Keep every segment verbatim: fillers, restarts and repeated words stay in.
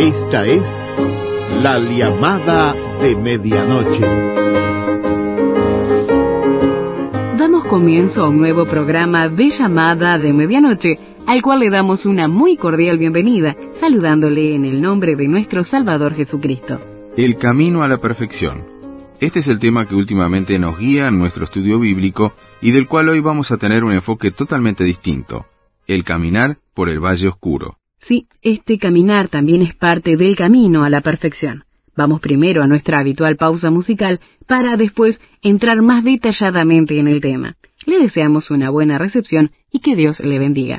Esta es la llamada de medianoche. Damos comienzo a un nuevo programa de llamada de medianoche, al cual le damos una muy cordial bienvenida, saludándole en el nombre de nuestro Salvador Jesucristo. El camino a la perfección. Este es el tema que últimamente nos guía en nuestro estudio bíblico y del cual hoy vamos a tener un enfoque totalmente distinto: el caminar por el valle oscuro. Sí, este caminar también es parte del camino a la perfección. Vamos primero a nuestra habitual pausa musical para después entrar más detalladamente en el tema. Le deseamos una buena recepción y que Dios le bendiga.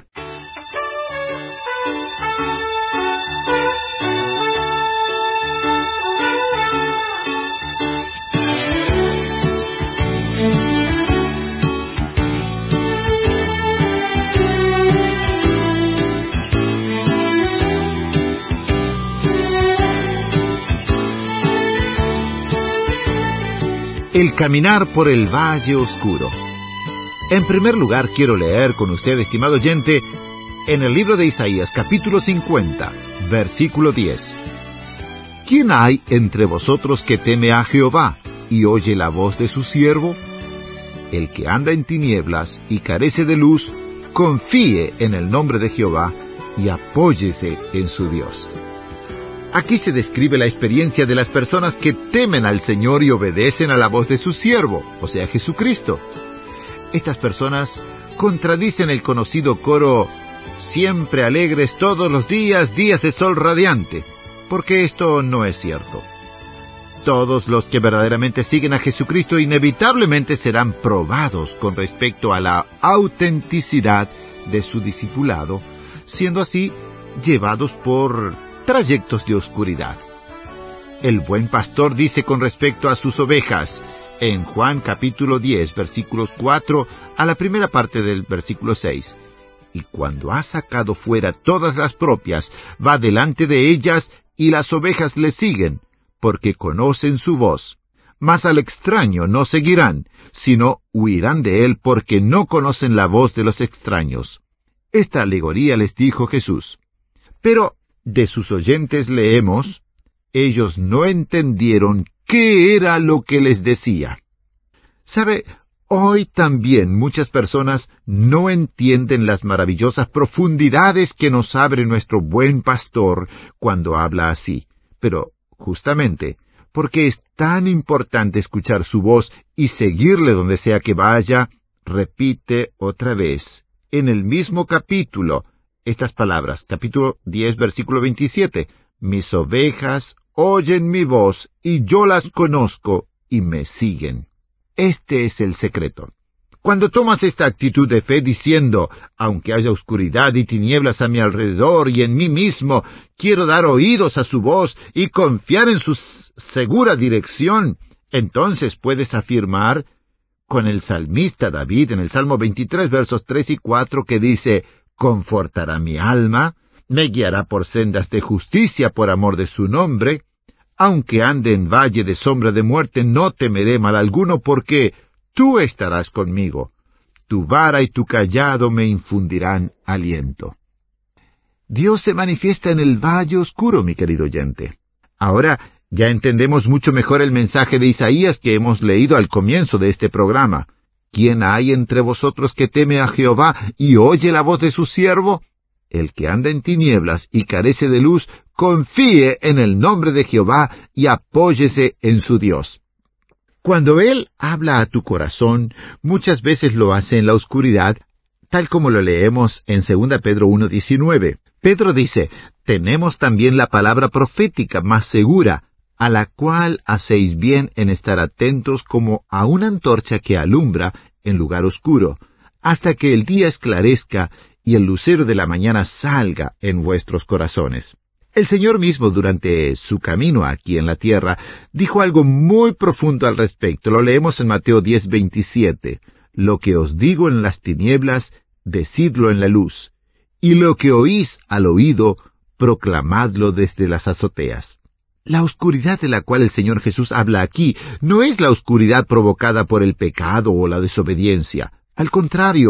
El caminar por el valle oscuro. En primer lugar, quiero leer con usted, estimado oyente, en el libro de Isaías, capítulo cincuenta, versículo diez. ¿Quién hay entre vosotros que teme a Jehová y oye la voz de su siervo? El que anda en tinieblas y carece de luz, confíe en el nombre de Jehová y apóyese en su Dios. Aquí se describe la experiencia de las personas que temen al Señor y obedecen a la voz de su siervo, o sea, Jesucristo. Estas personas contradicen el conocido coro «siempre alegres todos los días, días de sol radiante», porque esto no es cierto. Todos los que verdaderamente siguen a Jesucristo inevitablemente serán probados con respecto a la autenticidad de su discipulado, siendo así llevados por trayectos de oscuridad. El buen pastor dice con respecto a sus ovejas, en Juan capítulo diez, versículos cuatro a la primera parte del versículo seis, y cuando ha sacado fuera todas las propias, va delante de ellas, y las ovejas le siguen, porque conocen su voz. Mas al extraño no seguirán, sino huirán de él, porque no conocen la voz de los extraños. Esta alegoría les dijo Jesús. Pero de sus oyentes leemos, ellos no entendieron qué era lo que les decía. ¿Sabe? Hoy también muchas personas no entienden las maravillosas profundidades que nos abre nuestro buen pastor cuando habla así. Pero, justamente, porque es tan importante escuchar su voz y seguirle donde sea que vaya, repite otra vez, en el mismo capítulo, estas palabras, capítulo diez, versículo veintisiete, «Mis ovejas oyen mi voz, y yo las conozco, y me siguen». Este es el secreto. Cuando tomas esta actitud de fe diciendo, aunque haya oscuridad y tinieblas a mi alrededor y en mí mismo, quiero dar oídos a su voz y confiar en su segura dirección, entonces puedes afirmar con el salmista David en el Salmo veintitrés, versos tres y cuatro, que dice, «Confortará mi alma, me guiará por sendas de justicia por amor de su nombre. Aunque ande en valle de sombra de muerte, no temeré mal alguno, porque tú estarás conmigo. Tu vara y tu cayado me infundirán aliento». Dios se manifiesta en el valle oscuro, mi querido oyente. Ahora ya entendemos mucho mejor el mensaje de Isaías que hemos leído al comienzo de este programa. ¿Quién hay entre vosotros que teme a Jehová y oye la voz de su siervo? El que anda en tinieblas y carece de luz, confíe en el nombre de Jehová y apóyese en su Dios. Cuando Él habla a tu corazón, muchas veces lo hace en la oscuridad, tal como lo leemos en segunda Pedro uno diecinueve. Pedro dice, «Tenemos también la palabra profética más segura, a la cual hacéis bien en estar atentos como a una antorcha que alumbra en lugar oscuro, hasta que el día esclarezca y el lucero de la mañana salga en vuestros corazones». El Señor mismo, durante su camino aquí en la tierra, dijo algo muy profundo al respecto. Lo leemos en Mateo diez, veintisiete. «Lo que os digo en las tinieblas, decidlo en la luz, y lo que oís al oído, proclamadlo desde las azoteas». La oscuridad de la cual el Señor Jesús habla aquí no es la oscuridad provocada por el pecado o la desobediencia. Al contrario,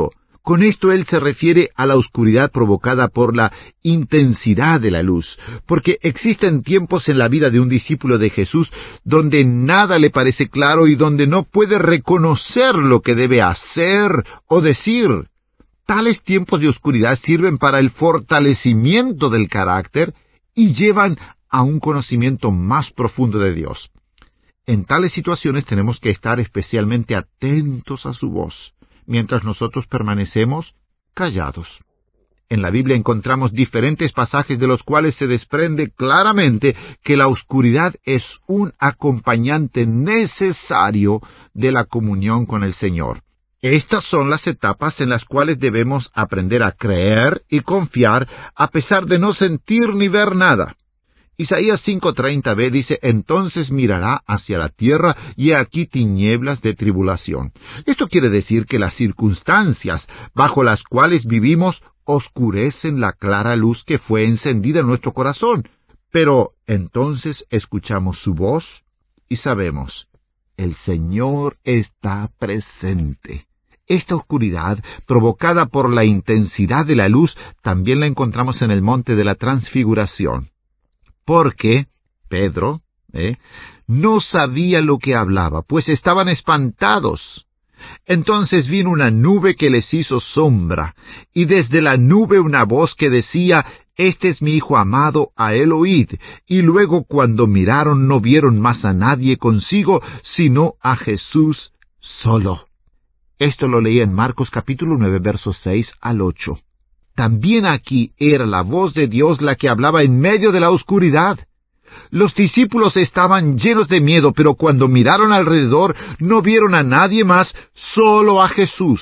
Con esto él se refiere a la oscuridad provocada por la intensidad de la luz, porque existen tiempos en la vida de un discípulo de Jesús donde nada le parece claro y donde no puede reconocer lo que debe hacer o decir. Tales tiempos de oscuridad sirven para el fortalecimiento del carácter y llevan a un conocimiento más profundo de Dios. En tales situaciones tenemos que estar especialmente atentos a su voz, mientras nosotros permanecemos callados. En la Biblia encontramos diferentes pasajes de los cuales se desprende claramente que la oscuridad es un acompañante necesario de la comunión con el Señor. Estas son las etapas en las cuales debemos aprender a creer y confiar a pesar de no sentir ni ver nada. Isaías cinco treinta b dice, «Entonces mirará hacia la tierra, y he aquí tinieblas de tribulación». Esto quiere decir que las circunstancias bajo las cuales vivimos oscurecen la clara luz que fue encendida en nuestro corazón. Pero entonces escuchamos su voz y sabemos, el Señor está presente. Esta oscuridad, provocada por la intensidad de la luz, también la encontramos en el monte de la Transfiguración. Porque Pedro ¿eh? no sabía lo que hablaba, pues estaban espantados. Entonces vino una nube que les hizo sombra, y desde la nube una voz que decía, «Este es mi Hijo amado, a él oíd». Y luego cuando miraron no vieron más a nadie consigo, sino a Jesús solo. Esto lo leí en Marcos capítulo nueve, versos seis al ocho. También aquí era la voz de Dios la que hablaba en medio de la oscuridad. Los discípulos estaban llenos de miedo, pero cuando miraron alrededor no vieron a nadie más, solo a Jesús.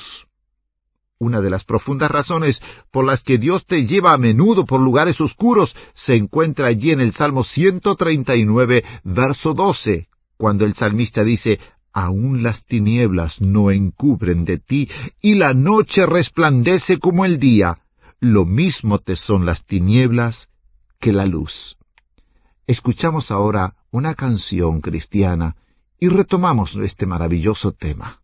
Una de las profundas razones por las que Dios te lleva a menudo por lugares oscuros se encuentra allí en el Salmo ciento treinta y nueve, verso doce, cuando el salmista dice, «Aún las tinieblas no encubren de ti, y la noche resplandece como el día. Lo mismo te son las tinieblas que la luz». Escuchamos ahora una canción cristiana y retomamos este maravilloso tema.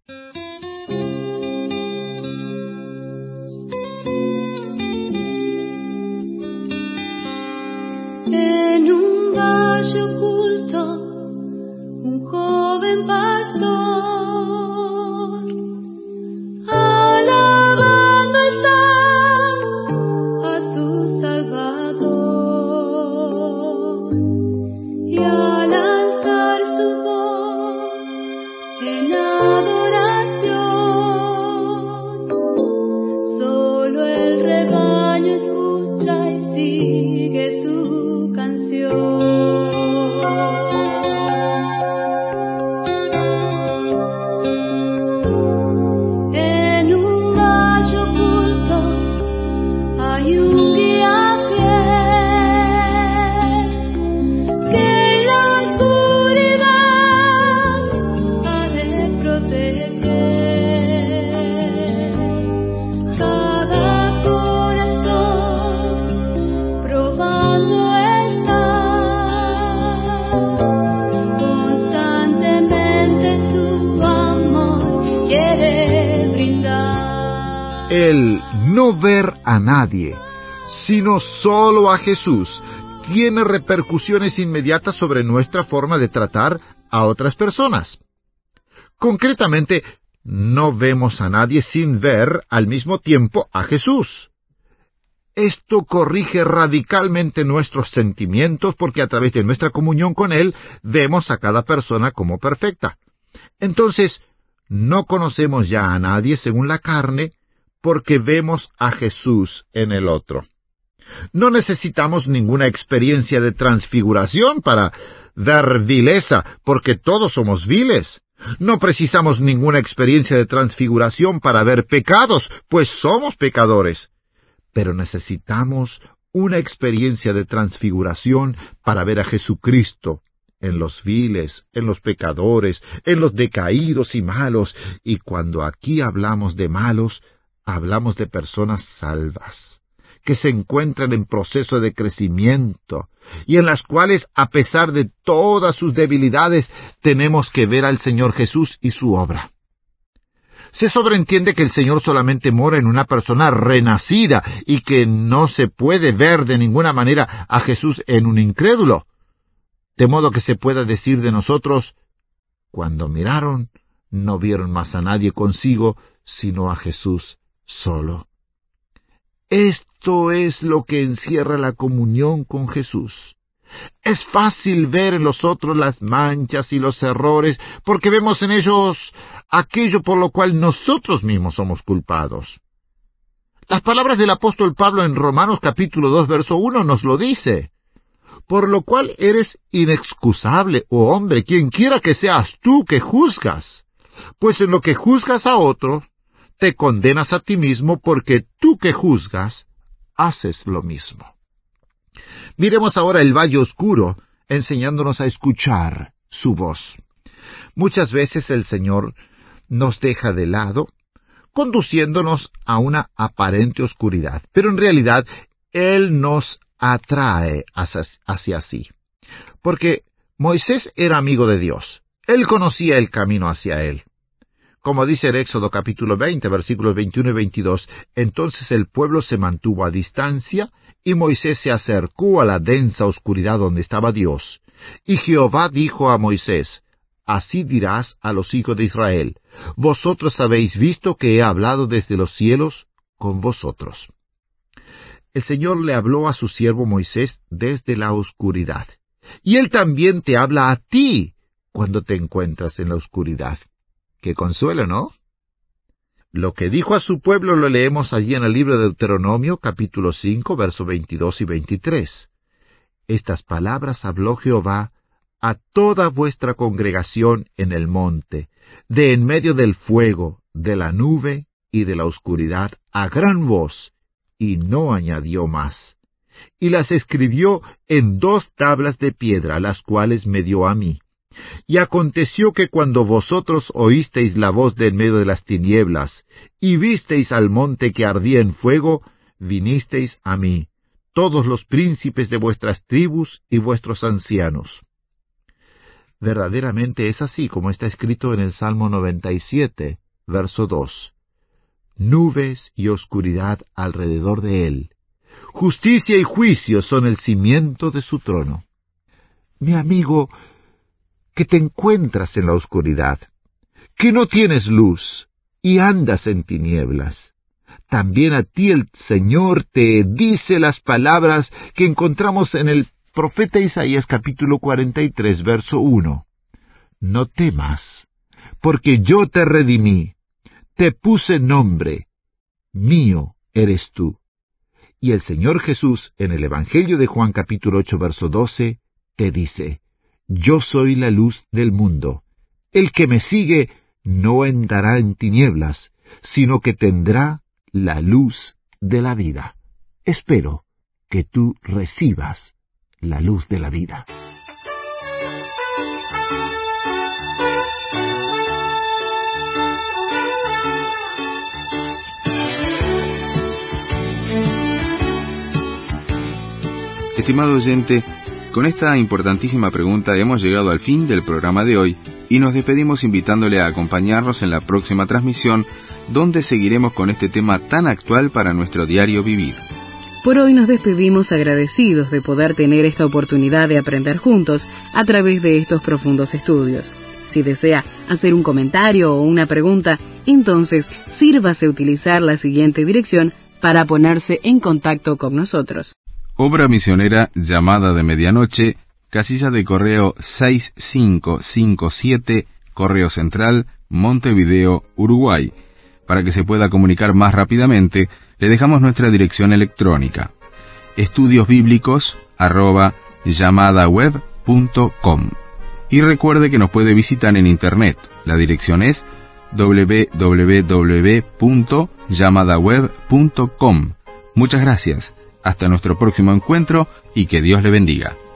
En un valle oculto, un joven pastor, alabando está a su Salvador, y al alzar su voz en adoración, solo el rebaño escucha y sigue su canción. En un valle oculto hay un guía fiel que en la oscuridad ha de proteger cada corazón, probando está constantemente su amor quiere brindar. El no ver a nadie, sino solo a Jesús, tiene repercusiones inmediatas sobre nuestra forma de tratar a otras personas. Concretamente, no vemos a nadie sin ver al mismo tiempo a Jesús. Esto corrige radicalmente nuestros sentimientos porque a través de nuestra comunión con Él vemos a cada persona como perfecta. Entonces, no conocemos ya a nadie según la carne porque vemos a Jesús en el otro. No necesitamos ninguna experiencia de transfiguración para ver vileza, porque todos somos viles. No precisamos ninguna experiencia de transfiguración para ver pecados, pues somos pecadores. Pero necesitamos una experiencia de transfiguración para ver a Jesucristo en los viles, en los pecadores, en los decaídos y malos. Y cuando aquí hablamos de malos, hablamos de personas salvas, que se encuentran en proceso de crecimiento, y en las cuales, a pesar de todas sus debilidades, tenemos que ver al Señor Jesús y su obra. se sobreentiende que el Señor solamente mora en una persona renacida y que no se puede ver de ninguna manera a Jesús en un incrédulo. De modo que se pueda decir de nosotros, cuando miraron, no vieron más a nadie consigo, sino a Jesús solo. Esto es lo que encierra la comunión con Jesús. Es fácil ver en los otros las manchas y los errores, porque vemos en ellos aquello por lo cual nosotros mismos somos culpados. Las palabras del apóstol Pablo en Romanos capítulo dos, verso uno nos lo dice. Por lo cual eres inexcusable, oh hombre, quien quiera que seas tú que juzgas. Pues en lo que juzgas a otro, te condenas a ti mismo, porque tú que juzgas, haces lo mismo. Miremos ahora el valle oscuro, enseñándonos a escuchar su voz. Muchas veces el Señor nos deja de lado, conduciéndonos a una aparente oscuridad, pero en realidad Él nos atrae hacia, hacia sí. Porque Moisés era amigo de Dios. Él conocía el camino hacia Él. Como dice el Éxodo capítulo veinte, versículos veintiuno y veintidós, entonces el pueblo se mantuvo a distancia, y Moisés se acercó a la densa oscuridad donde estaba Dios. Y Jehová dijo a Moisés, así dirás a los hijos de Israel, vosotros habéis visto que he hablado desde los cielos con vosotros. El Señor le habló a su siervo Moisés desde la oscuridad. Y Él también te habla a ti cuando te encuentras en la oscuridad. ¡Qué consuelo!, ¿no? Lo que dijo a su pueblo lo leemos allí en el libro de Deuteronomio, capítulo cinco, versos veintidós y veintitrés. Estas palabras habló Jehová a toda vuestra congregación en el monte, de en medio del fuego, de la nube y de la oscuridad, a gran voz, y no añadió más. Y las escribió en dos tablas de piedra, las cuales me dio a mí. Y aconteció que cuando vosotros oísteis la voz de en medio de las tinieblas, y visteis al monte que ardía en fuego, vinisteis a mí, todos los príncipes de vuestras tribus y vuestros ancianos. Verdaderamente es así como está escrito en el Salmo noventa y siete, verso dos. Nubes y oscuridad alrededor de él. Justicia y juicio son el cimiento de su trono. Mi amigo, que te encuentras en la oscuridad, que no tienes luz y andas en tinieblas. También a ti el Señor te dice las palabras que encontramos en el profeta Isaías capítulo cuarenta y tres, verso uno. No temas, porque yo te redimí, te puse nombre, mío eres tú. Y el Señor Jesús en el Evangelio de Juan capítulo ocho, verso doce, te dice, yo soy la luz del mundo. El que me sigue no andará en tinieblas, sino que tendrá la luz de la vida. Espero que tú recibas la luz de la vida. Estimado oyente, con esta importantísima pregunta hemos llegado al fin del programa de hoy y nos despedimos invitándole a acompañarnos en la próxima transmisión, donde seguiremos con este tema tan actual para nuestro diario vivir. Por hoy nos despedimos agradecidos de poder tener esta oportunidad de aprender juntos a través de estos profundos estudios. Si desea hacer un comentario o una pregunta, entonces sírvase utilizar la siguiente dirección para ponerse en contacto con nosotros. Obra Misionera Llamada de Medianoche, casilla de correo seis cinco cinco siete, Correo Central, Montevideo, Uruguay. Para que se pueda comunicar más rápidamente, le dejamos nuestra dirección electrónica, estudiosbíblicos arroba llamadaweb punto com. Y recuerde que nos puede visitar en internet. La dirección es doble u doble u doble u punto llamadaweb punto com. Muchas gracias. Hasta nuestro próximo encuentro y que Dios le bendiga.